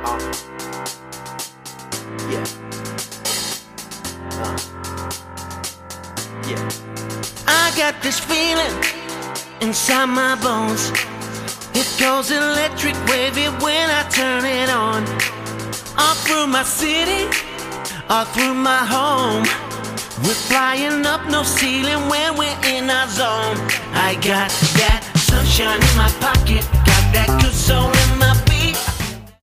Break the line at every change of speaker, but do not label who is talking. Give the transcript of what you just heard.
Uh, yeah. Yeah. I got this feeling inside my bones. It goes electric wavy when I turn it on. All through my city, all through my home. We're flying up, no ceiling when we're in our zone. I got that sunshine in my pocket, got that good soul in my